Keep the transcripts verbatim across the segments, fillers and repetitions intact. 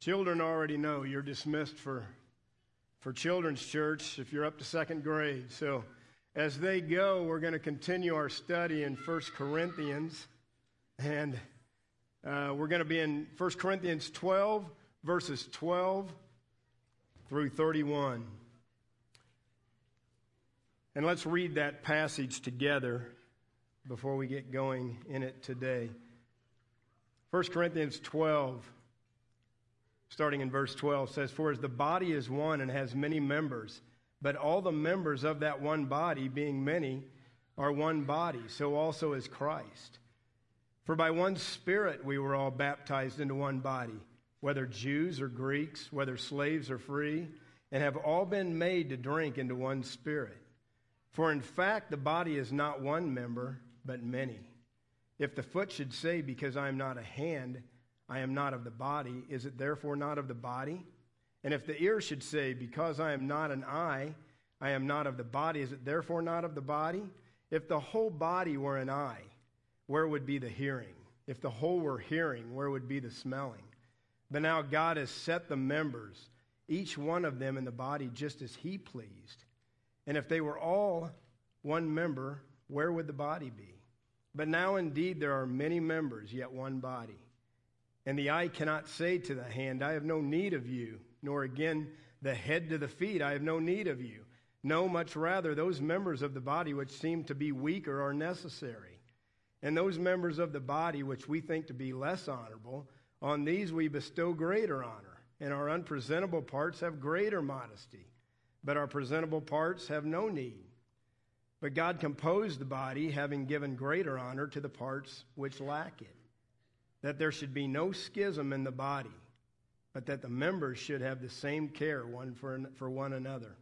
Children already know you're dismissed for, for children's church if you're up to second grade. So as they go, we're going to continue our study in First Corinthians. And uh, we're going to be in First Corinthians twelve, verses twelve through thirty-one. And let's read that passage together before we get going in it today. First Corinthians twelve, starting in verse twelve, says, "For as the body is one and has many members, but all the members of that one body, being many, are one body, so also is Christ. For by one Spirit we were all baptized into one body, whether Jews or Greeks, whether slaves or free, and have all been made to drink into one Spirit. For in fact the body is not one member, but many. If the foot should say, because I am not a hand, I am not of the body, is it therefore not of the body? And if the ear should say, because I am not an eye, I am not of the body, is it therefore not of the body? If the whole body were an eye, where would be the hearing? If the whole were hearing, where would be the smelling? But now God has set the members, each one of them in the body, just as he pleased. And if they were all one member, where would the body be? But now indeed there are many members, yet one body. And the eye cannot say to the hand, I have no need of you, nor again the head to the feet, I have no need of you. No, much rather those members of the body which seem to be weaker are necessary. And those members of the body which we think to be less honorable, on these we bestow greater honor. And our unpresentable parts have greater modesty, but our presentable parts have no need. But God composed the body, having given greater honor to the parts which lack it, that there should be no schism in the body, but that the members should have the same care one for, for one another.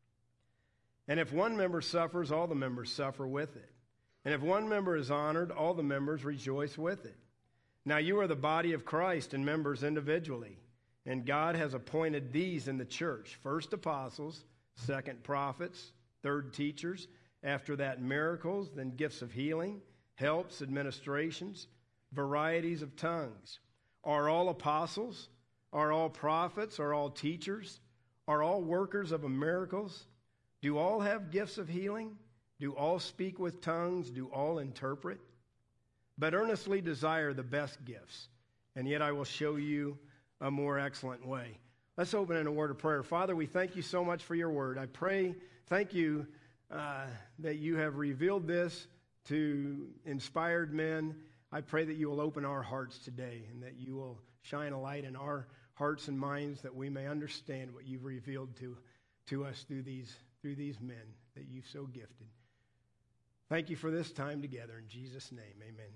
And if one member suffers, all the members suffer with it. And if one member is honored, all the members rejoice with it. Now you are the body of Christ and members individually. And God has appointed these in the church, first apostles, second prophets, third teachers, after that miracles, then gifts of healing, helps, administrations, varieties of tongues. Are all apostles? Are all prophets? Are all teachers? Are all workers of miracles? Do all have gifts of healing? Do all speak with tongues? Do all interpret? But earnestly desire the best gifts, and yet I will show you a more excellent way." Let's open in a word of prayer. Father, we thank you so much for your word. I pray, thank you uh, that you have revealed this to inspired men. I pray that you will open our hearts today and that you will shine a light in our hearts and minds that we may understand what you've revealed to, to us through these, through these men that you've so gifted. Thank you for this time together. In Jesus' name, amen.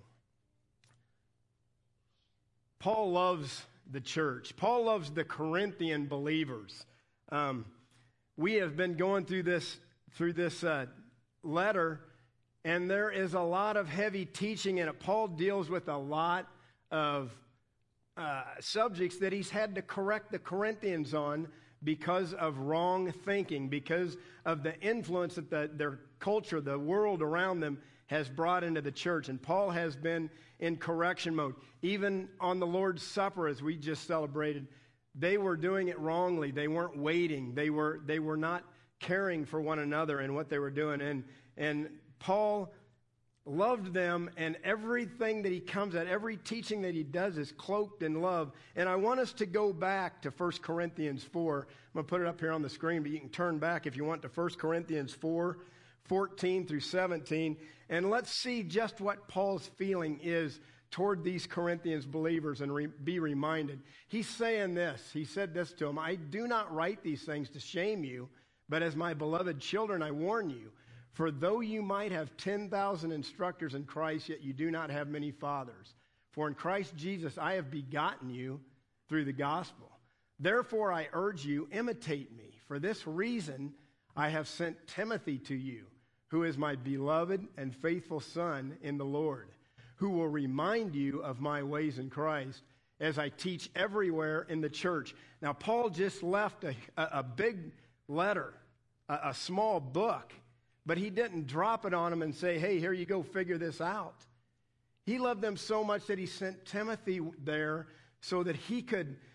Paul loves the church. Paul loves the Corinthian believers. Um, we have been going through this, through this uh, letter, and there is a lot of heavy teaching in it. Paul deals with a lot of uh, subjects that he's had to correct the Corinthians on because of wrong thinking, because of the influence that the, their culture, the world around them, has brought into the church. And Paul has been in correction mode. Even on the Lord's Supper, as we just celebrated, they were doing it wrongly. They weren't waiting. They were they were not caring for one another in what they were doing. And and Paul loved them, and everything that he comes at, every teaching that he does is cloaked in love. And I want us to go back to First Corinthians four. I'm going to put it up here on the screen, but you can turn back if you want to First Corinthians four, fourteen through seventeen. And let's see just what Paul's feeling is toward these Corinthians believers and re- be reminded. He's saying this. He said this to them, "I do not write these things to shame you, but as my beloved children I warn you. For though you might have ten thousand instructors in Christ, yet you do not have many fathers. For in Christ Jesus I have begotten you through the gospel. Therefore I urge you, imitate me. For this reason I have sent Timothy to you, who is my beloved and faithful son in the Lord, who will remind you of my ways in Christ, as I teach everywhere in the church." Now, Paul just left a, a, a big letter, a, a small book, but he didn't drop it on them and say, "Hey, here you go, figure this out." He loved them so much that he sent Timothy there so that he could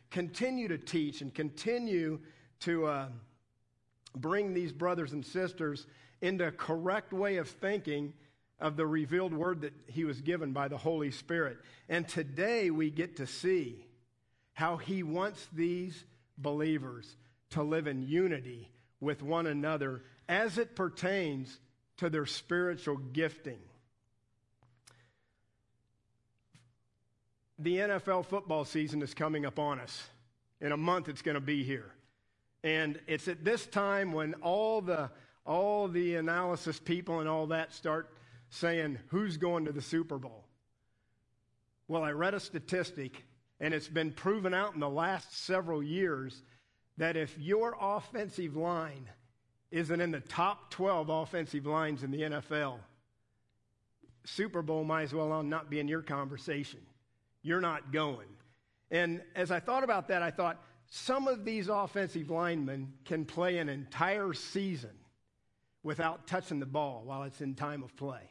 continue to teach and continue to uh, bring these brothers and sisters into a correct way of thinking of the revealed word that he was given by the Holy Spirit. And today we get to see how he wants these believers to live in unity with one another as it pertains to their spiritual gifting. The N F L football season is coming up on us. In a month it's going to be here. And it's at this time when all the all the analysis people and all that start saying, who's going to the Super Bowl? Well, I read a statistic, and it's been proven out in the last several years that if your offensive line isn't in the top twelve offensive lines in the N F L, Super Bowl might as well not be in your conversation. You're not going. And as I thought about that, I thought some of these offensive linemen can play an entire season without touching the ball while it's in time of play.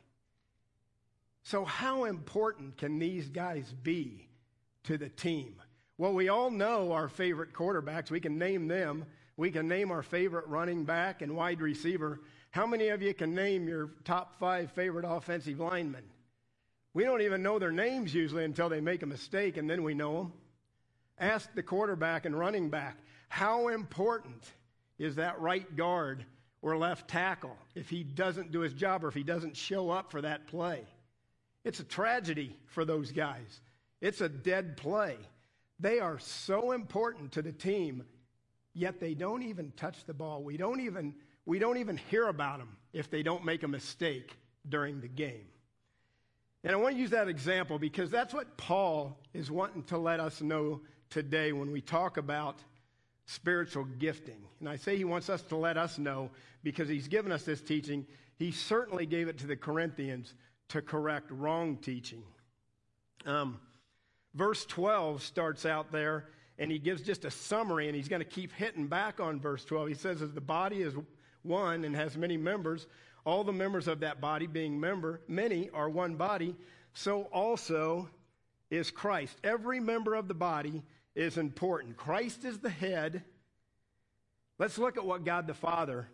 So how important can these guys be to the team? Well, we all know our favorite quarterbacks. We can name them. We can name our favorite running back and wide receiver. How many of you can name your top five favorite offensive linemen? We don't even know their names usually until they make a mistake, and then we know them. Ask the quarterback and running back, how important is that right guard or left tackle if he doesn't do his job or if he doesn't show up for that play? It's a tragedy for those guys. It's a dead play. They are so important to the team, yet they don't even touch the ball. We don't even, we don't even hear about them if they don't make a mistake during the game. And I want to use that example because that's what Paul is wanting to let us know today when we talk about spiritual gifting. And I say he wants us to let us know because he's given us this teaching. He certainly gave it to the Corinthians to correct wrong teaching. Um, verse twelve starts out there, and he gives just a summary, and he's going to keep hitting back on verse twelve. He says, as the body is one and has many members, all the members of that body being member, many are one body, so also is Christ. Every member of the body is important. Christ is the head. Let's look at what God the Father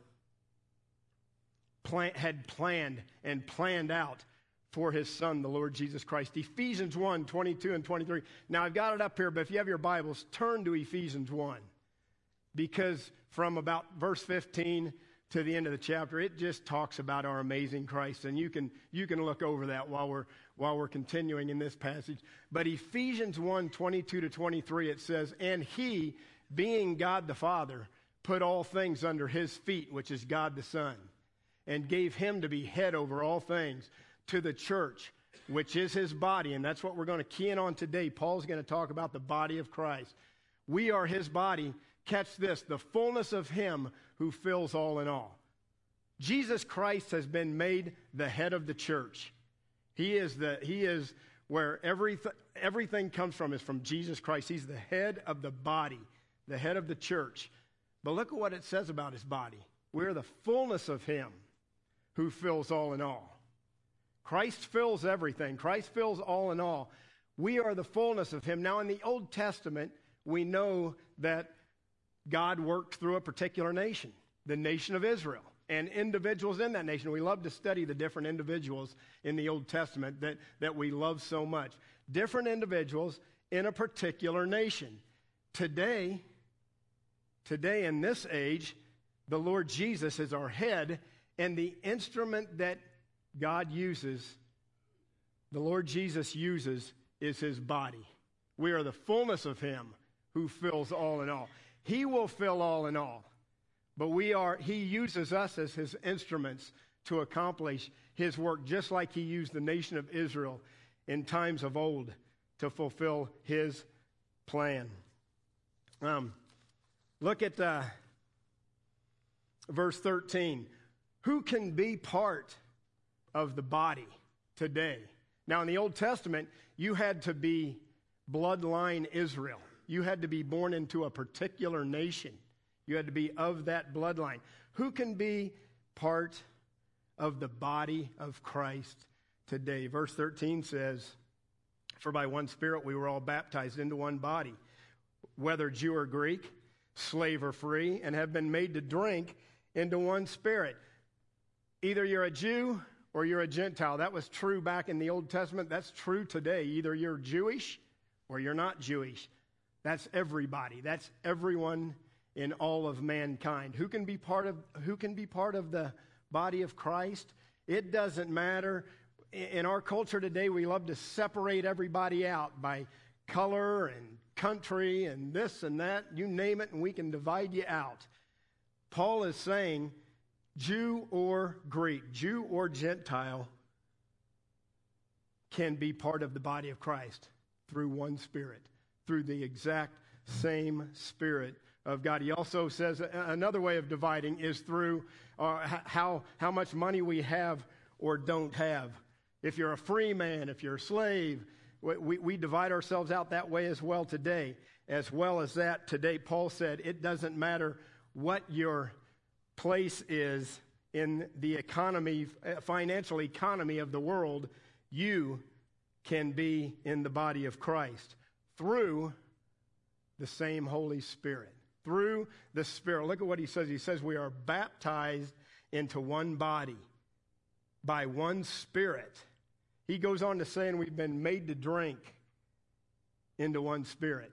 plan, had planned and planned out for his Son, the Lord Jesus Christ. Ephesians one, twenty-two and twenty-three. Now, I've got it up here, but if you have your Bibles, turn to Ephesians one. Because from about verse fifteen to the end of the chapter, it just talks about our amazing Christ. And you can you can look over that while we're while we're continuing in this passage. But Ephesians one, twenty-two to twenty-three, it says, and he, being God the Father, put all things under his feet, which is God the Son, and gave him to be head over all things to the church, which is his body. And that's what we're going to key in on today. Paul's going to talk about the body of Christ. We are his body. Catch this, the fullness of him who fills all in all. Jesus Christ has been made the head of the church. He is the he is where everything everything comes from is from Jesus Christ. He's the head of the body, the head of the church. But look at what it says about his body. We're the fullness of him who fills all in all. Christ fills everything. Christ fills all in all. We are the fullness of him. Now, in the Old Testament, we know that God worked through a particular nation, the nation of Israel, and individuals in that nation. We love to study the different individuals in the Old Testament that, that we love so much. Different individuals in a particular nation. Today, today in this age, the Lord Jesus is our head, and the instrument that God uses, the Lord Jesus uses, is his body. We are the fullness of him who fills all in all. He will fill all in all. But we are, he uses us as his instruments to accomplish his work, just like he used the nation of Israel in times of old to fulfill his plan. Um, look at uh, verse thirteen. Who can be part of the body today? Now, in the Old Testament, you had to be bloodline Israel. You had to be born into a particular nation. You had to be of that bloodline. Who can be part of the body of Christ today? Verse thirteen says, for by one Spirit we were all baptized into one body, whether Jew or Greek, slave or free, and have been made to drink into one spirit. Either you're a Jew or you're a Gentile. That was true back in the Old Testament. That's true today. Either you're Jewish or you're not Jewish. That's everybody. That's everyone in all of mankind. Who can be part of, who can be part of the body of Christ? It doesn't matter. In our culture today, we love to separate everybody out by color and country and this and that. You name it, and we can divide you out. Paul is saying, Jew or Greek, Jew or Gentile, can be part of the body of Christ through one Spirit, through the exact same Spirit of God. He also says another way of dividing is through uh, how, how much money we have or don't have. If you're a free man, if you're a slave, we, we divide ourselves out that way as well today. As well as that, today Paul said it doesn't matter what your place is in the economy, financial economy of the world, you can be in the body of Christ through the same Holy Spirit. Through the Spirit. Look at what he says. He says we are baptized into one body by one Spirit. He goes on to say, and we've been made to drink into one Spirit.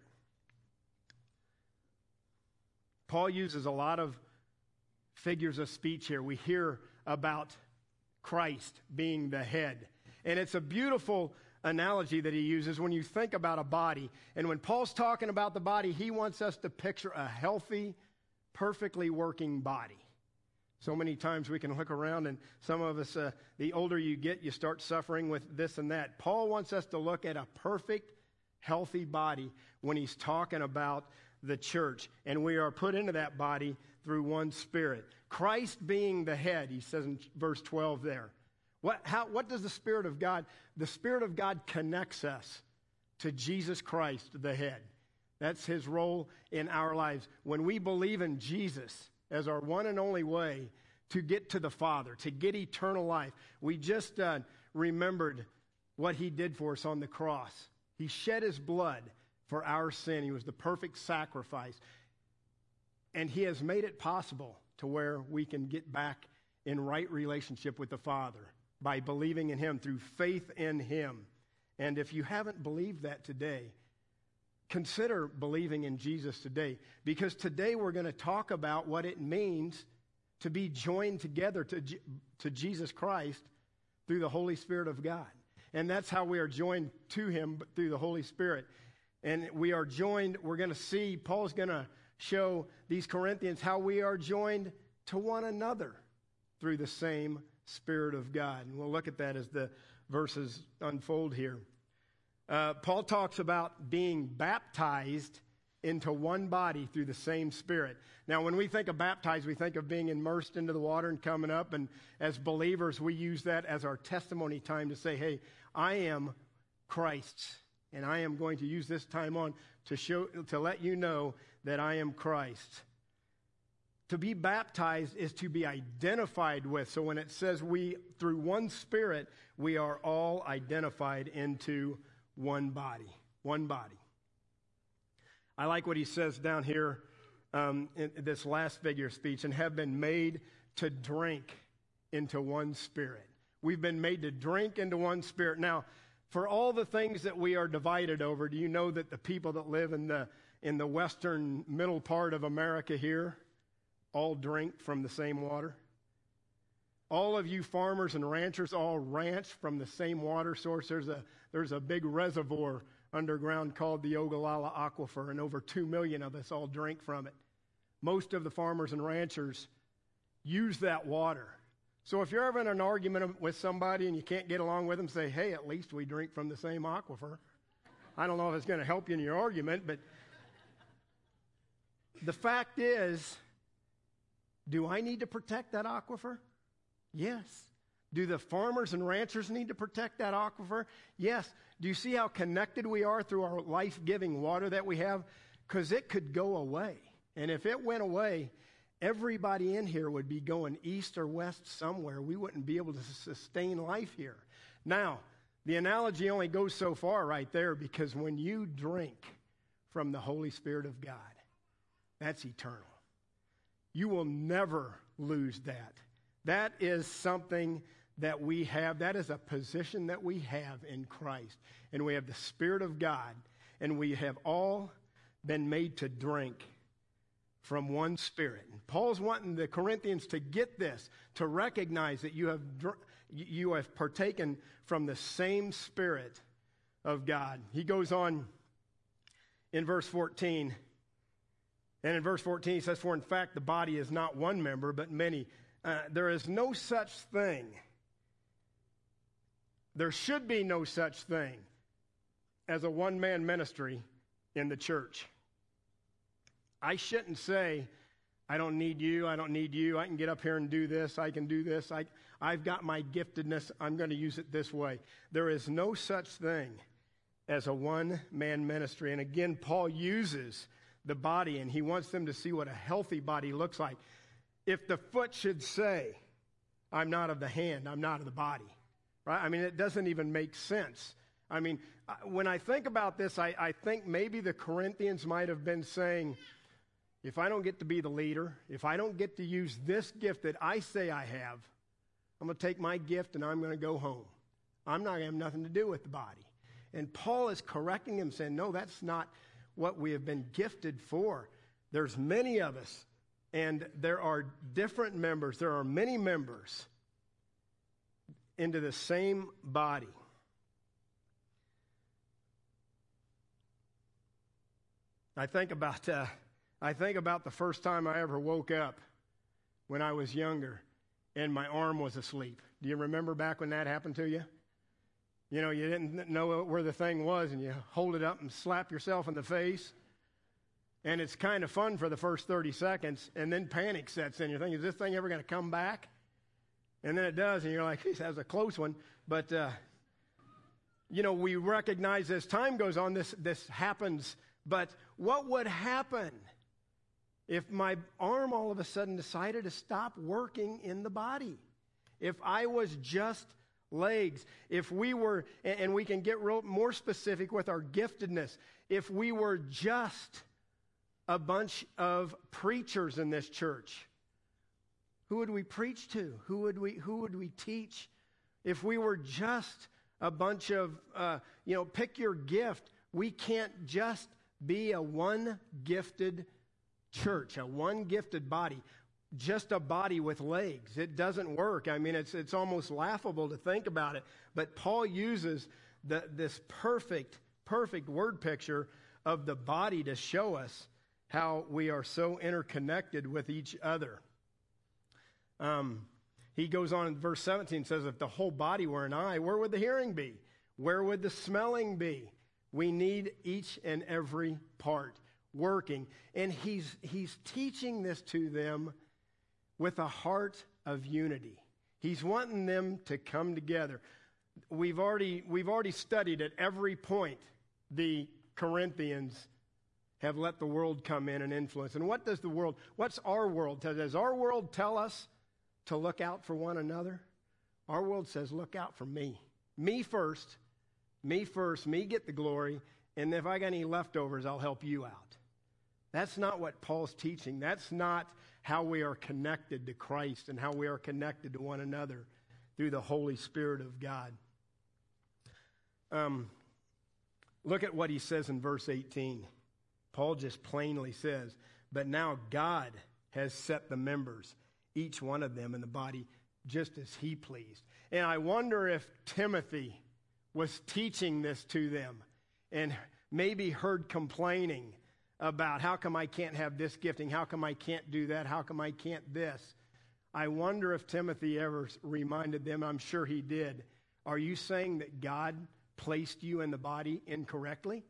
Paul uses a lot of figures of speech here. We hear about Christ being the head. And it's a beautiful analogy that he uses when you think about a body. And when Paul's talking about the body, he wants us to picture a healthy, perfectly working body. So many times we can look around, and some of us, uh, the older you get, you start suffering with this and that. Paul wants us to look at a perfect, healthy body when he's talking about the church. And we are put into that body through one Spirit. Christ being the head, he says in verse twelve there. What, how, what does the Spirit of God, the Spirit of God connects us to Jesus Christ, the head. That's his role in our lives. When we believe in Jesus as our one and only way to get to the Father, to get eternal life, we just uh, remembered what he did for us on the cross. He shed his blood for our sin. He was the perfect sacrifice. And he has made it possible to where we can get back in right relationship with the Father by believing in him, through faith in him. And if you haven't believed that today, consider believing in Jesus today, because today we're going to talk about what it means to be joined together to, to Jesus Christ through the Holy Spirit of God. And that's how we are joined to him through the Holy Spirit. And we are joined, we're going to see, Paul's going to show these Corinthians how we are joined to one another through the same Spirit of God. And we'll look at that as the verses unfold here. Uh, Paul talks about being baptized into one body through the same Spirit. Now, when we think of baptized, we think of being immersed into the water and coming up. And as believers, we use that as our testimony time to say, hey, I am Christ's. And I am going to use this time on to show, to let you know that I am Christ. To be baptized is to be identified with. So when it says we, through one Spirit, we are all identified into one body. One body. I like what he says down here um, in this last figure of speech, and have been made to drink into one Spirit. We've been made to drink into one Spirit. Now, for all the things that we are divided over, do you know that the people that live in the in the western middle part of America here all drink from the same water? All of you farmers and ranchers all ranch from the same water source. There's a there's a big reservoir underground called the Ogallala Aquifer, and over two million of us all drink from it. Most of the farmers and ranchers use that water. So if you're ever in an argument with somebody and you can't get along with them, say, hey, at least we drink from the same aquifer. I don't know if it's going to help you in your argument, but the fact is, do I need to protect that aquifer? Yes. Do the farmers and ranchers need to protect that aquifer? Yes. Do you see how connected we are through our life-giving water that we have? Because it could go away. And if it went away, everybody in here would be going east or west somewhere. We wouldn't be able to sustain life here. Now, the analogy only goes so far right there, because when you drink from the Holy Spirit of God. That's eternal. You will never lose that. That is something that we have. That is a position that we have in Christ. And we have the Spirit of God. And we have all been made to drink from one Spirit. And Paul's wanting the Corinthians to get this, to recognize that you have you have partaken from the same Spirit of God. He goes on in verse fourteen. And in verse fourteen he says, "For in fact the body is not one member, but many. Uh, there is no such thing. There should be no such thing as a one-man ministry in the church. I shouldn't say, I don't need you, I don't need you, I can get up here and do this, I can do this, I, I've got my giftedness, I'm going to use it this way. There is no such thing as a one-man ministry." And again, Paul uses the body, and he wants them to see what a healthy body looks like. If the foot should say, "I'm not of the hand, I'm not of the body," right? I mean, it doesn't even make sense. I mean, when I think about this, I, I think maybe the Corinthians might have been saying, if I don't get to be the leader, if I don't get to use this gift that I say I have, I'm going to take my gift and I'm going to go home. I'm not going to have nothing to do with the body. And Paul is correcting him, saying, no, that's not what we have been gifted for. There's many of us, and there are different members. There are many members into the same body. I think about uh, I think about the first time I ever woke up when I was younger and my arm was asleep. Do you remember back when that happened to you? You know, you didn't know where the thing was and you hold it up and slap yourself in the face. And it's kind of fun for the first thirty seconds, and then panic sets in. You're thinking, is this thing ever going to come back? And then it does, and you're like, that was a close one. But, uh, you know, we recognize as time goes on, this, this happens. But what would happen if my arm all of a sudden decided to stop working in the body? If I was just legs, if we were, and we can get real, more specific with our giftedness, if we were just a bunch of preachers in this church, who would we preach to? Who would we, who would we teach? If we were just a bunch of, uh, you know, pick your gift, we can't just be a one-gifted church, a one-gifted body, just a body with legs. It doesn't work. I mean, it's it's almost laughable to think about it. But Paul uses the, this perfect, perfect word picture of the body to show us how we are so interconnected with each other. Um, he goes on in verse seventeen, says, if the whole body were an eye, where would the hearing be? Where would the smelling be? We need each and every part working. And he's he's teaching this to them with a heart of unity. He's wanting them to come together. We've already we've already studied at every point the Corinthians have let the world come in and influence. And what does the world, what's our world tell? Does our world tell us to look out for one another? Our world says, look out for me. Me first. Me first. Me get the glory. And if I got any leftovers, I'll help you out. That's not what Paul's teaching. That's not how we are connected to Christ and how we are connected to one another through the Holy Spirit of God. Um, look at what he says in verse eighteen. Paul just plainly says, but now God has set the members, each one of them in the body, just as he pleased. And I wonder if Timothy was teaching this to them and maybe heard complaining about how come I can't have this gifting, how come I can't do that, how come I can't this. I wonder if Timothy ever reminded them, I'm sure he did, are you saying that God placed you in the body incorrectly?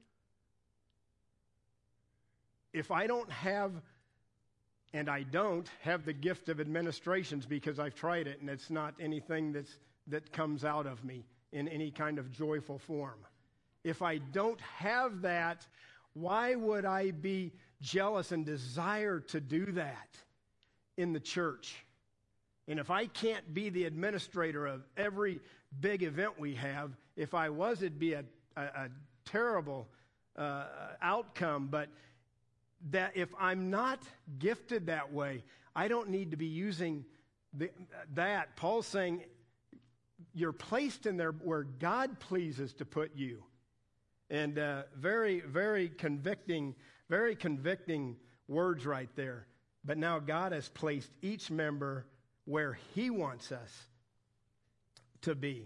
If I don't have, and I don't have the gift of administrations because I've tried it and it's not anything that's, that comes out of me in any kind of joyful form. If I don't have that, why would I be jealous and desire to do that in the church? And if I can't be the administrator of every big event we have, if I was, it'd be a, a, a terrible uh, outcome, but that if I'm not gifted that way, I don't need to be using the, that. Paul's saying you're placed in there where God pleases to put you. And uh, very, very convicting, very convicting words right there. But now God has placed each member where he wants us to be.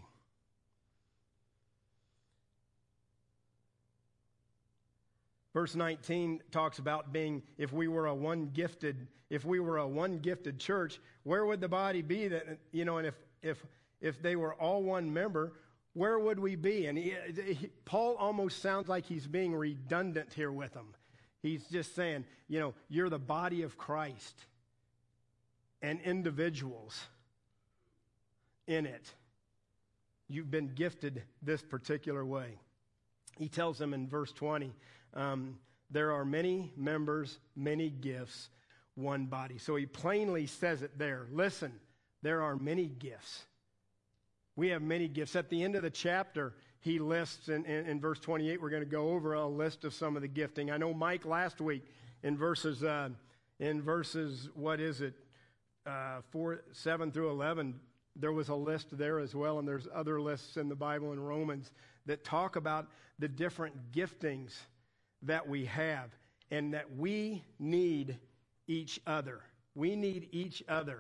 Verse nineteen talks about being, if we were a one gifted, if we were a one gifted church, where would the body be? That, you know, and if if if they were all one member, where would we be? And he, he, Paul almost sounds like he's being redundant here with them. He's just saying, you know, you're the body of Christ and individuals in it. You've been gifted this particular way. He tells them in verse twenty, um, there are many members, many gifts, one body. So he plainly says it there. Listen, there are many gifts. We have many gifts. At the end of the chapter, he lists, in, in, in verse twenty-eight, we're going to go over a list of some of the gifting. I know Mike last week in verses, uh, in verses, what is it, uh, four, seven through eleven, there was a list there as well, and there's other lists in the Bible in Romans that talk about the different giftings that we have and that we need each other. We need each other.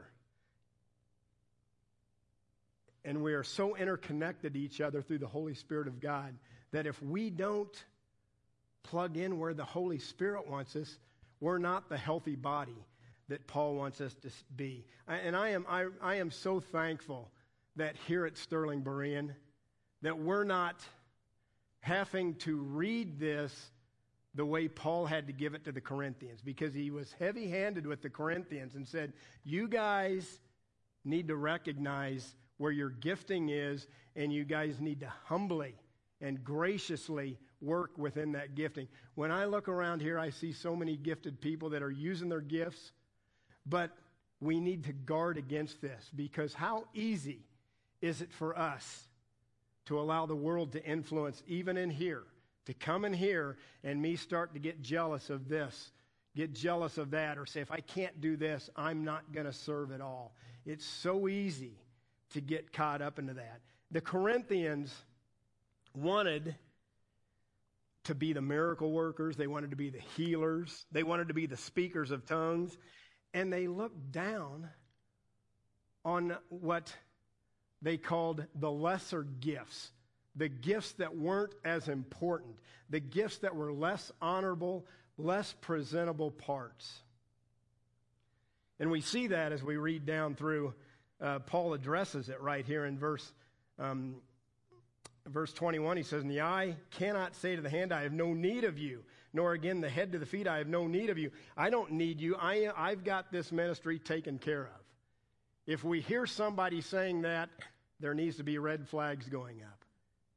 And we are so interconnected to each other through the Holy Spirit of God that if we don't plug in where the Holy Spirit wants us, we're not the healthy body that Paul wants us to be. And I am, I, I am so thankful that here at Sterling Berean, that we're not having to read this the way Paul had to give it to the Corinthians, because he was heavy-handed with the Corinthians and said, you guys need to recognize where your gifting is, and you guys need to humbly and graciously work within that gifting. When I look around here, I see so many gifted people that are using their gifts, but we need to guard against this, because how easy is it for us to allow the world to influence, even in here, to come in here and me start to get jealous of this, get jealous of that, or say, if I can't do this, I'm not going to serve at all. It's so easy to get caught up into that. The Corinthians wanted to be the miracle workers. They wanted to be the healers. They wanted to be the speakers of tongues. And they looked down on what they called the lesser gifts, the gifts that weren't as important, the gifts that were less honorable, less presentable parts. And we see that as we read down through, uh, Paul addresses it right here in verse um, verse twenty-one. He says, and the eye cannot say to the hand, I have no need of you, nor again the head to the feet, I have no need of you. I don't need you. I, I've got this ministry taken care of. If we hear somebody saying that, there needs to be red flags going up.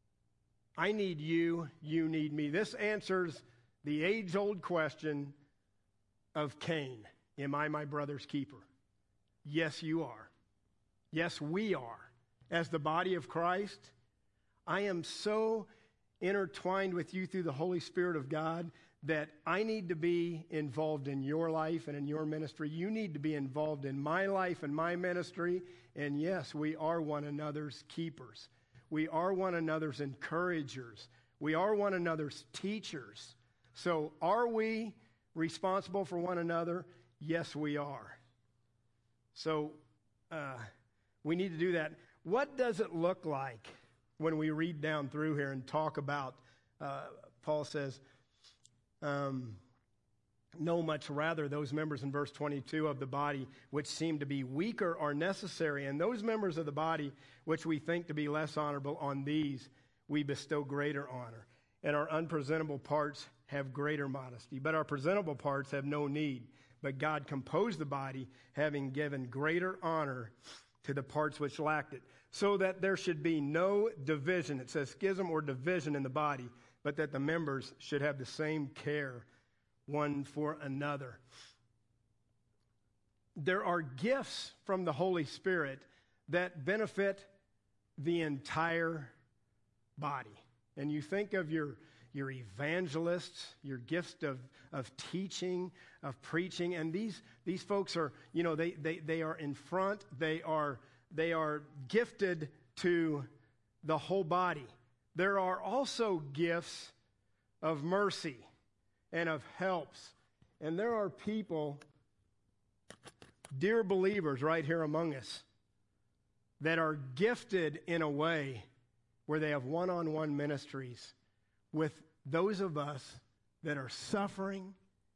I need you, you need me. This answers the age-old question of Cain. Am I my brother's keeper? Yes, you are. Yes, we are. As the body of Christ, I am so intertwined with you through the Holy Spirit of God that I need to be involved in your life and in your ministry. You need to be involved in my life and my ministry. And yes, we are one another's keepers. We are one another's encouragers. We are one another's teachers. So are we responsible for one another? Yes, we are. So uh, we need to do that. What does it look like when we read down through here and talk about, uh, Paul says, um, no, much rather those members in verse twenty-two of the body which seem to be weaker are necessary, and those members of the body which we think to be less honorable, on these we bestow greater honor. And our unpresentable parts have greater modesty, but our presentable parts have no need. But God composed the body, having given greater honor to the parts which lacked it, so that there should be no division. It says schism or division in the body, but that the members should have the same care one for another. There are gifts from the Holy Spirit that benefit the entire body. And you think of your your evangelists, your gifts of, of teaching, of preaching. And these, these folks are, you know, they, they, they are in front. They are, they are gifted to the whole body. There are also gifts of mercy and of helps. And there are people, dear believers right here among us, that are gifted in a way where they have one-on-one ministries with those of us that are suffering,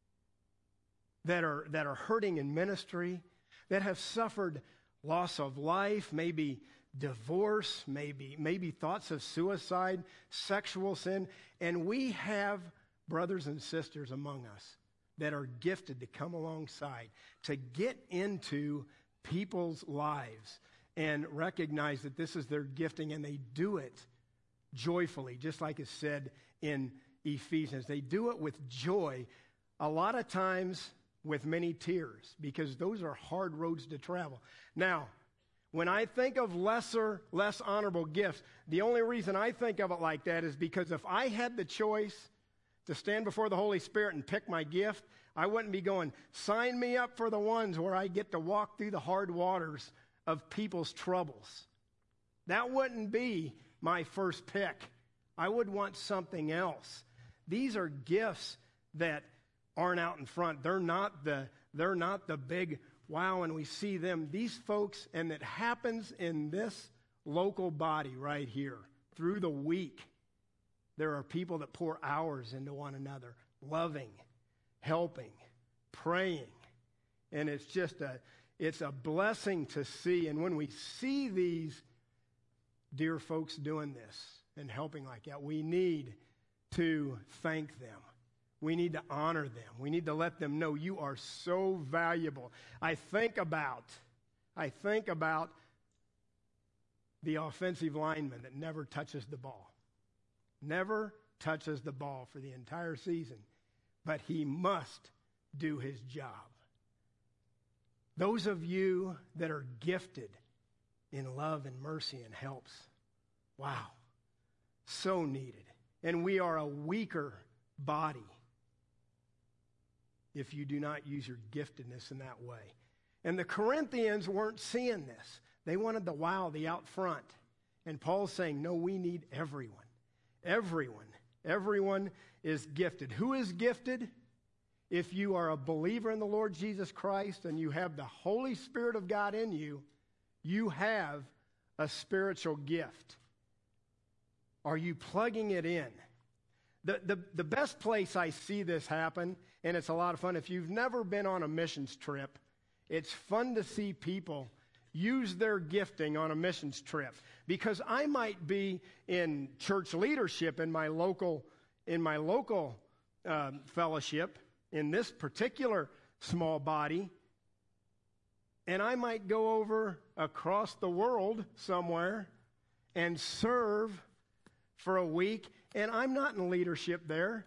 that are, that are hurting in ministry, that have suffered loss of life, maybe divorce, maybe, maybe thoughts of suicide, sexual sin. And we have brothers and sisters among us that are gifted to come alongside, to get into people's lives and recognize that this is their gifting, and they do it joyfully, just like is said in Ephesians. They do it with joy, a lot of times with many tears, because those are hard roads to travel. Now, when I think of lesser, less honorable gifts, the only reason I think of it like that is because if I had the choice to stand before the Holy Spirit and pick my gift, I wouldn't be going, sign me up for the ones where I get to walk through the hard waters of people's troubles. That wouldn't be my first pick. I would want something else. These are gifts that aren't out in front. They're not the, they're not the big wow, and we see them. These folks, and it happens in this local body right here. Through the week, there are people that pour hours into one another, loving, helping, praying. And it's just a, it's a blessing to see. And when we see these dear folks doing this and helping like that, we need to thank them. We need to honor them. We need to let them know you are so valuable. I think about, I think about the offensive lineman that never touches the ball. Never touches the ball for the entire season, but he must do his job. Those of you that are gifted in love and mercy and helps, wow, so needed. And we are a weaker body if you do not use your giftedness in that way. And the Corinthians weren't seeing this. They wanted the wow, the out front. And Paul's saying, no, we need everyone. Everyone. Everyone is gifted. Who is gifted? If you are a believer in the Lord Jesus Christ and you have the Holy Spirit of God in you, you have a spiritual gift. Are you plugging it in? The, the, the best place I see this happen, and it's a lot of fun, if you've never been on a missions trip, it's fun to see people use their gifting on a missions trip. Because I might be in church leadership in my local, in my local uh, fellowship, in this particular small body, and I might go over across the world somewhere and serve for a week, and I'm not in leadership there,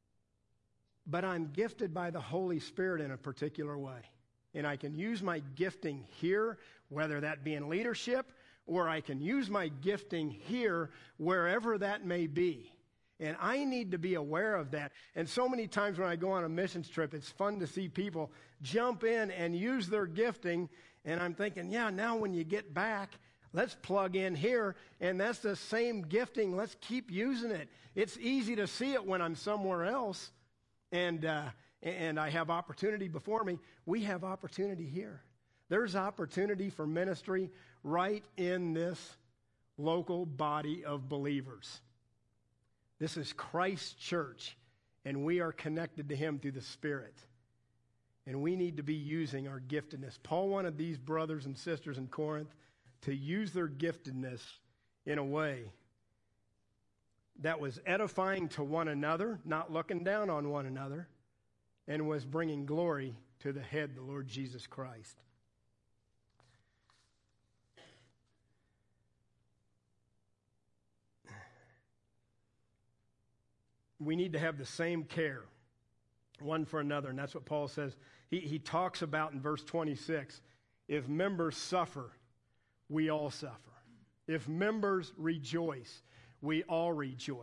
but I'm gifted by the Holy Spirit in a particular way. And I can use my gifting here, whether that be in leadership, or I can use my gifting here, wherever that may be. And I need to be aware of that. And so many times when I go on a missions trip, it's fun to see people jump in and use their gifting. And I'm thinking, yeah, now when you get back, let's plug in here. And that's the same gifting. Let's keep using it. It's easy to see it when I'm somewhere else and, uh, and I have opportunity before me. We have opportunity here. There's opportunity for ministry right in this local body of believers. This is Christ's church, and we are connected to him through the Spirit. And we need to be using our giftedness. Paul wanted these brothers and sisters in Corinth to use their giftedness in a way that was edifying to one another, not looking down on one another, and was bringing glory to the head, the Lord Jesus Christ. We need to have the same care one for another, and that's what Paul says. He, he talks about in verse twenty-six, if members suffer, we all suffer. If members rejoice, we all rejoice.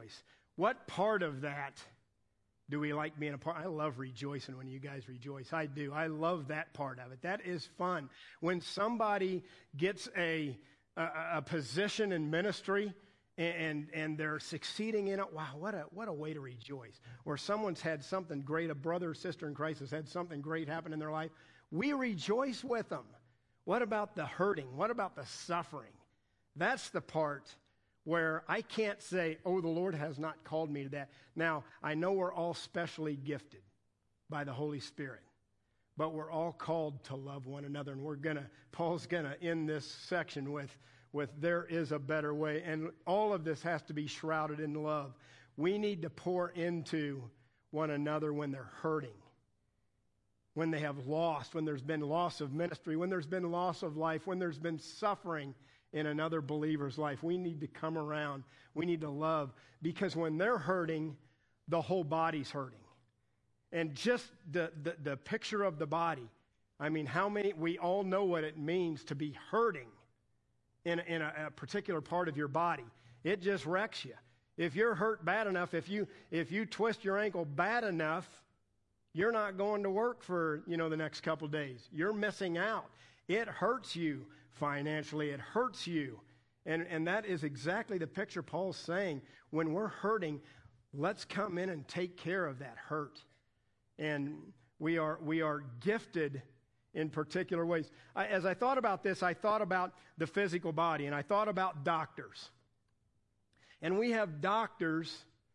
what part of that do we like being a part? I love rejoicing when you guys rejoice. I do. I love that part of it. That is fun. When somebody gets a a, a position in ministry and and they're succeeding in it, wow, what a what a way to rejoice. Or someone's had something great, a brother or sister in Christ has had something great happen in their life. We rejoice with them. What about the hurting? What about the suffering? That's the part where I can't say, oh, the Lord has not called me to that. Now, I know we're all specially gifted by the Holy Spirit, but we're all called to love one another. And we're going to, Paul's going to end this section with, with there is a better way. And all of this has to be shrouded in love. We need to pour into one another when they're hurting, when they have lost, when there's been loss of ministry, when there's been loss of life, when there's been suffering in another believer's life. We need to come around. We need to love, because when they're hurting, the whole body's hurting. And just the, the, the picture of the body, I mean, how many, we all know what it means to be hurting in, in a, a particular part of your body. It just wrecks you. If you're hurt bad enough, if you if you twist your ankle bad enough, you're not going to work for, you know, the next couple of days. You're missing out. It hurts you financially. It hurts you. And, and that is exactly the picture Paul's saying. When we're hurting, let's come in and take care of that hurt. And we are we are gifted in particular ways. I, as I thought about this, I thought about the physical body, and I thought about doctors. And we have doctors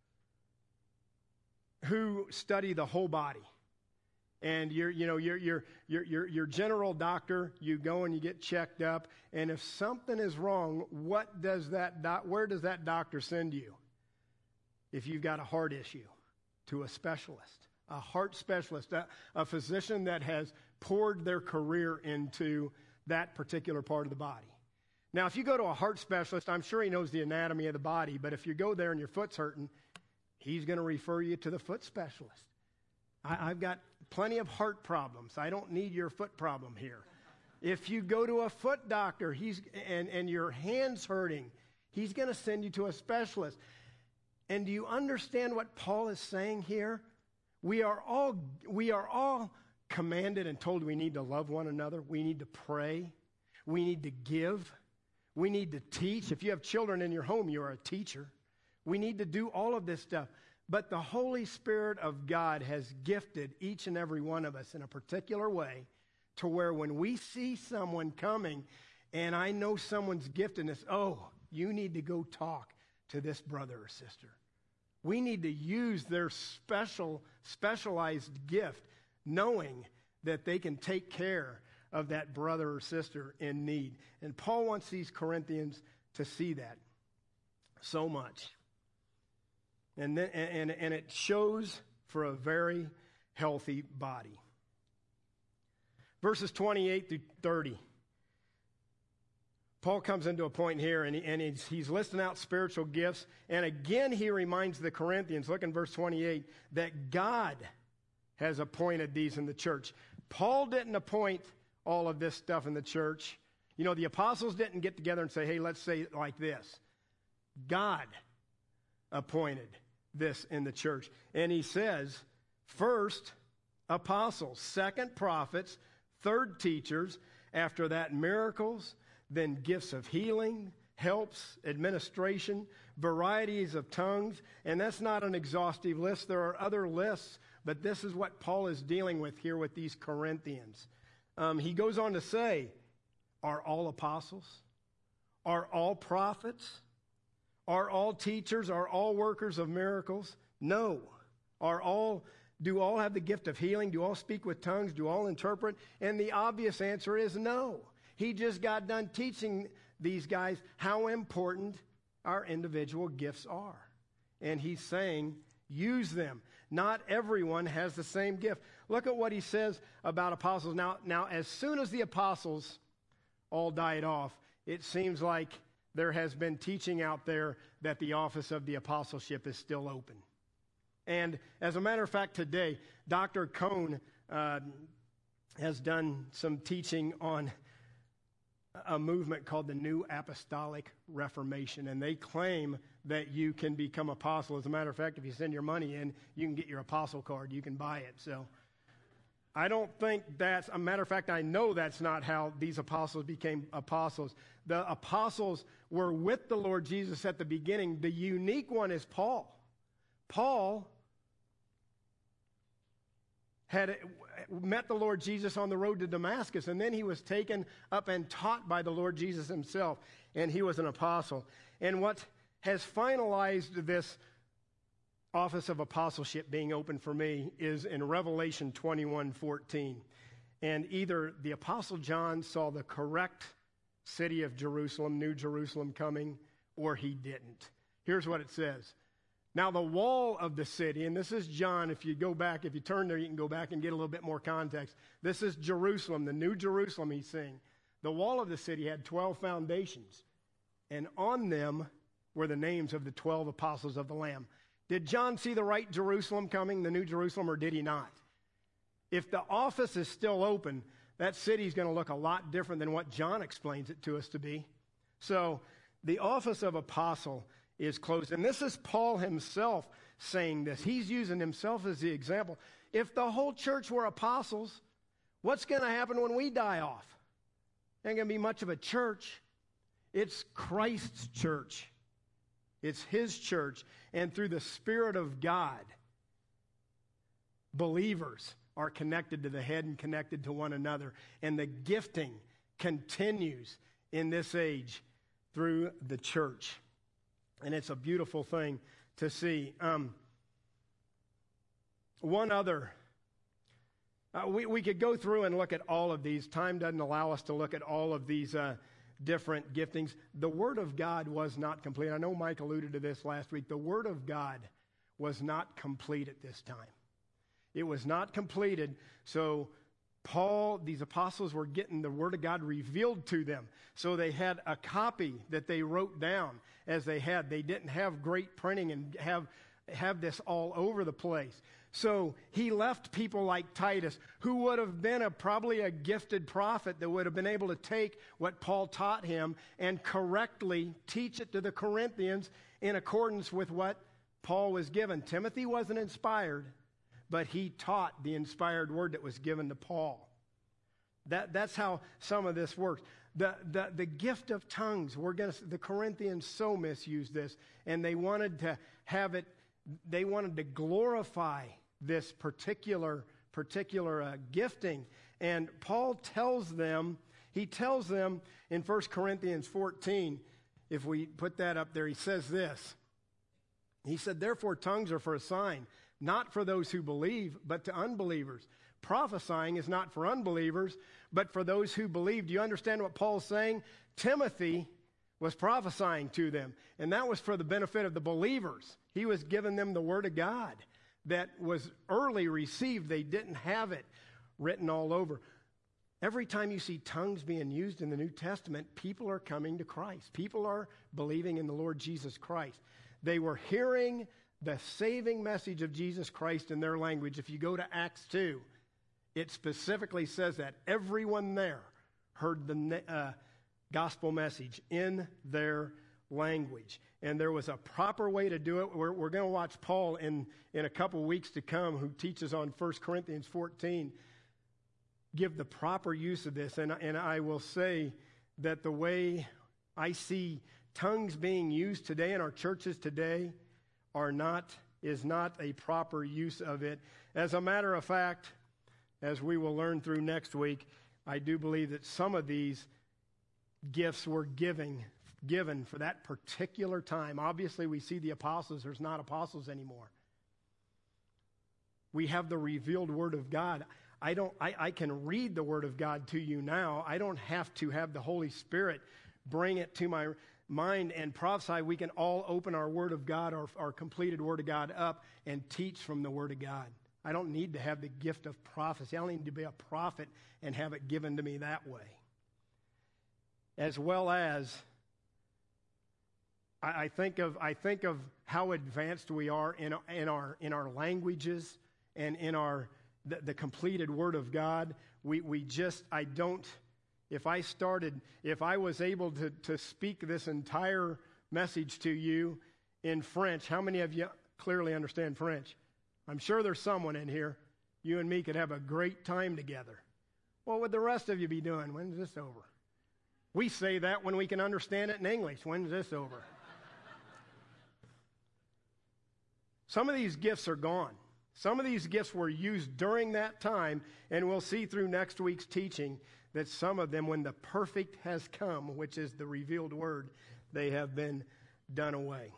who study the whole body. And you're, you know, you're, you're, you're, you're, your general doctor, you go and you get checked up. And if something is wrong, what does that doc, where does that doctor send you? If you've got a heart issue, to a specialist, a heart specialist, a, a physician that has poured their career into that particular part of the body. Now, if you go to a heart specialist, I'm sure he knows the anatomy of the body. But if you go there and your foot's hurting, he's going to refer you to the foot specialist. I, I've got plenty of heart problems. I don't need your foot problem here. If you go to a foot doctor he's and, and your hand's hurting, he's going to send you to a specialist. And do you understand what Paul is saying here? We are all we are all commanded and told we need to love one another. We need to pray. We need to give. We need to teach. If you have children in your home, you are a teacher. We need to do all of this stuff. But the Holy Spirit of God has gifted each and every one of us in a particular way to where when we see someone coming and I know someone's giftedness, oh, you need to go talk to this brother or sister. We need to use their special, specialized gift, knowing that they can take care of that brother or sister in need. And Paul wants these Corinthians to see that so much. And, then, and, and it shows for a very healthy body. Verses twenty-eight through thirty. Paul comes into a point here, and, he, and he's, he's listing out spiritual gifts. And again, he reminds the Corinthians, look in verse twenty-eight, that God has appointed these in the church. Paul didn't appoint all of this stuff in the church. You know, the apostles didn't get together and say, hey, let's say it like this. God appointed this in the church. And he says, first, apostles, second, prophets, third, teachers, after that, miracles, then gifts of healing, helps, administration, varieties of tongues. And that's not an exhaustive list. There are other lists, but this is what Paul is dealing with here with these Corinthians. Um, he goes on to say, are all apostles? Are all prophets? Are all teachers? Are all workers of miracles? No. Are all, do all have the gift of healing? Do all speak with tongues? Do all interpret? And the obvious answer is no. He just got done teaching these guys how important our individual gifts are. And he's saying, use them. Not everyone has the same gift. Look at what he says about apostles. Now, now, as soon as the apostles all died off, it seems like there has been teaching out there that the office of the apostleship is still open. And as a matter of fact, today, Doctor Cone uh, has done some teaching on a movement called the New Apostolic Reformation, and they claim that you can become apostle. As a matter of fact, if you send your money in, you can get your apostle card. You can buy it. So I don't think that's, a matter of fact, I know that's not how these apostles became apostles. The apostles were with the Lord Jesus at the beginning. The unique one is Paul. Paul had met the Lord Jesus on the road to Damascus, and then he was taken up and taught by the Lord Jesus himself, and he was an apostle. And what has finalized this office of apostleship being open for me is in Revelation twenty-one fourteen. And either the Apostle John saw the correct city of Jerusalem, New Jerusalem coming, or he didn't. Here's what it says. Now the wall of the city, and this is John, if you go back, if you turn there, you can go back and get a little bit more context. This is Jerusalem, the New Jerusalem he's seeing. The wall of the city had twelve foundations, and on them were the names of the twelve apostles of the Lamb. Did John see the right Jerusalem coming, the New Jerusalem, or did he not? If the office is still open, that city is going to look a lot different than what John explains it to us to be. So the office of apostle is closed. And this is Paul himself saying this. He's using himself as the example. If the whole church were apostles, what's going to happen when we die off? Ain't going to be much of a church. It's Christ's church. It's his church. And through the Spirit of God, believers are connected to the head and connected to one another. And the gifting continues in this age through the church. And it's a beautiful thing to see. Um, one other, uh, we, we could go through and look at all of these. Time doesn't allow us to look at all of these uh, different giftings. The Word of God was not complete. I know Mike alluded to this last week. The Word of God was not complete at this time. It was not completed, so Paul, these apostles were getting the Word of God revealed to them. So they had a copy that they wrote down as they had. They didn't have great printing and have, have this all over the place. So he left people like Titus, who would have been a, probably a gifted prophet that would have been able to take what Paul taught him and correctly teach it to the Corinthians in accordance with what Paul was given. Timothy wasn't inspired, but he taught the inspired word that was given to Paul. That, that's how some of this works. The, the, the gift of tongues, we're gonna, the Corinthians so misused this, and they wanted to have it, they wanted to glorify this particular, particular uh, gifting. And Paul tells them, he tells them in First Corinthians fourteen, if we put that up there, he says this. He said, therefore tongues are for a sign, not for those who believe, but to unbelievers. Prophesying is not for unbelievers, but for those who believe. Do you understand what Paul's saying? Timothy was prophesying to them, and that was for the benefit of the believers. He was giving them the Word of God that was early received. They didn't have it written all over. Every time you see tongues being used in the New Testament, people are coming to Christ. People are believing in the Lord Jesus Christ. They were hearing the saving message of Jesus Christ in their language. If you go to Acts two, it specifically says that everyone there heard the uh, gospel message in their language. And there was a proper way to do it. We're, we're going to watch Paul in, in a couple weeks to come, who teaches on First Corinthians fourteen, give the proper use of this. And, and I will say that the way I see tongues being used today in our churches today are not, is not a proper use of it. As a matter of fact, as we will learn through next week, I do believe that some of these gifts were giving, given for that particular time. Obviously, we see the apostles. There's not apostles anymore. We have the revealed Word of God. I don't. I, I can read the Word of God to you now. I don't have to have the Holy Spirit bring it to my mind and prophesy. We can all open our Word of God, our, our completed Word of God up, and teach from the Word of God. I don't need to have the gift of prophecy. I don't need to be a prophet and have it given to me that way. As well as, I, I think of I think of how advanced we are in in our in our languages and in our the, the completed Word of God. We we just I don't If I started, if I was able to, to speak this entire message to you in French, how many of you clearly understand French? I'm sure there's someone in here. You and me could have a great time together. What would the rest of you be doing? When's this over? We say that when we can understand it in English. When's this over? Some of these gifts are gone. Some of these gifts were used during that time, and we'll see through next week's teaching that some of them, when the perfect has come, which is the revealed word, they have been done away.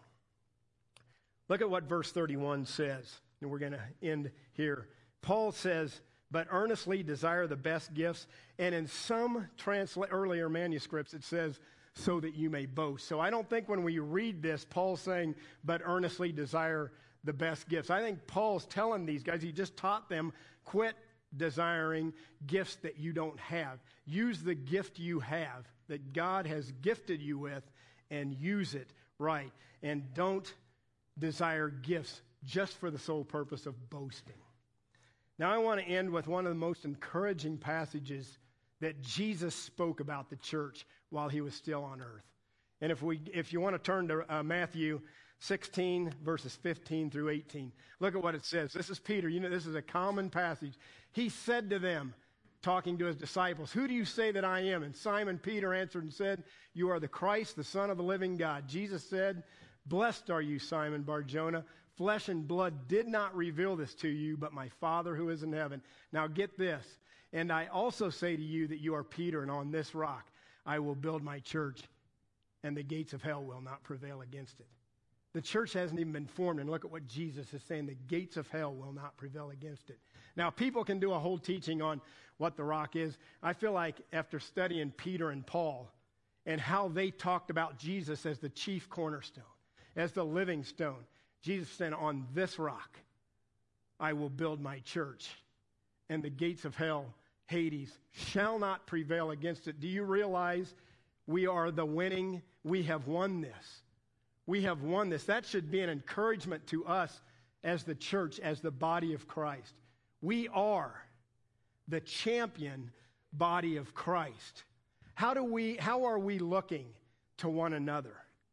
Look at what verse thirty-one says, and we're going to end here. Paul says, but earnestly desire the best gifts, and in some transla- earlier manuscripts it says, so that you may boast. So I don't think when we read this, Paul's saying, but earnestly desire the best gifts. I think Paul's telling these guys, he just taught them, quit desiring gifts that you don't have. Use the gift you have, that God has gifted you with, and use it right. And don't desire gifts just for the sole purpose of boasting. Now I want to end with one of the most encouraging passages that Jesus spoke about the church while he was still on earth. And if we, if you want to turn to uh, Matthew sixteen, verses fifteen through eighteen, look at what it says. This is Peter. You know, this is a common passage. He said to them, talking to his disciples, who do you say that I am? And Simon Peter answered and said, you are the Christ, the Son of the living God. Jesus said, blessed are you, Simon Bar-Jonah. Flesh and blood did not reveal this to you, but my Father who is in heaven. Now get this. And I also say to you that you are Peter, and on this rock I will build my church, and the gates of hell will not prevail against it. The church hasn't even been formed, and look at what Jesus is saying. The gates of hell will not prevail against it. Now, people can do a whole teaching on what the rock is. I feel like after studying Peter and Paul and how they talked about Jesus as the chief cornerstone, as the living stone, Jesus said, on this rock I will build my church, and the gates of hell, Hades, shall not prevail against it. Do you realize we are the winning? We have won this. We have won this. That should be an encouragement to us as the church, as the body of Christ. We are the champion body of Christ. How do we, how are we looking to one another?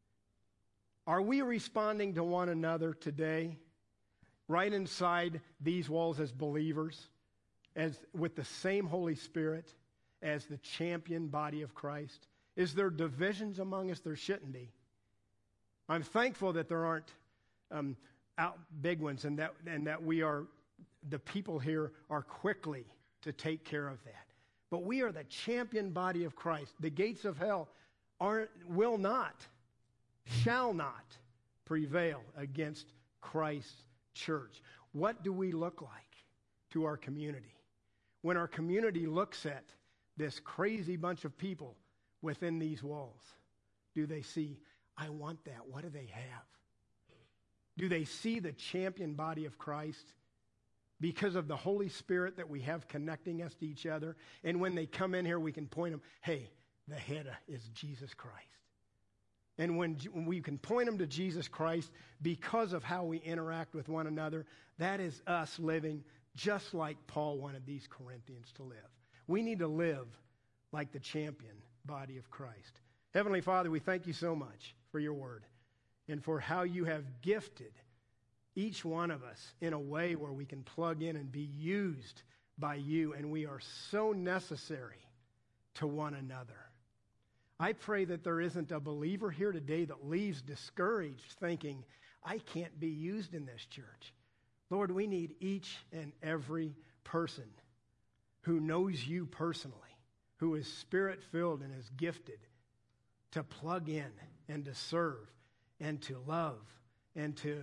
Are we responding to one another today, right inside these walls as believers, as with the same Holy Spirit as the champion body of Christ? Is there divisions among us? There shouldn't be. I'm thankful that there aren't um, out big ones, and that and that we are, the people here are quickly to take care of that. But we are the champion body of Christ. The gates of hell aren't, will not, shall not prevail against Christ's church. What do we look like to our community? When our community looks at this crazy bunch of people within these walls, do they see, I want that? What do they have? Do they see the champion body of Christ because of the Holy Spirit that we have connecting us to each other? And when they come in here, we can point them, hey, the head is Jesus Christ. And when, when we can point them to Jesus Christ because of how we interact with one another, that is us living just like Paul wanted these Corinthians to live. We need to live like the champion body of Christ. Heavenly Father, we thank you so much for your word and for how you have gifted each one of us in a way where we can plug in and be used by you, and we are so necessary to one another. I pray that there isn't a believer here today that leaves discouraged thinking, I can't be used in this church. Lord, we need each and every person who knows you personally, who is spirit-filled and is gifted to plug in and to serve and to love and to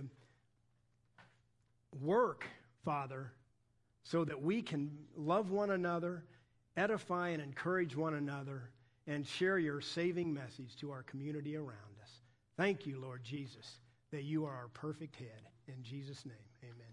work, Father, so that we can love one another, edify and encourage one another, and share your saving message to our community around us. Thank you, Lord Jesus, that you are our perfect head. In Jesus' name, amen.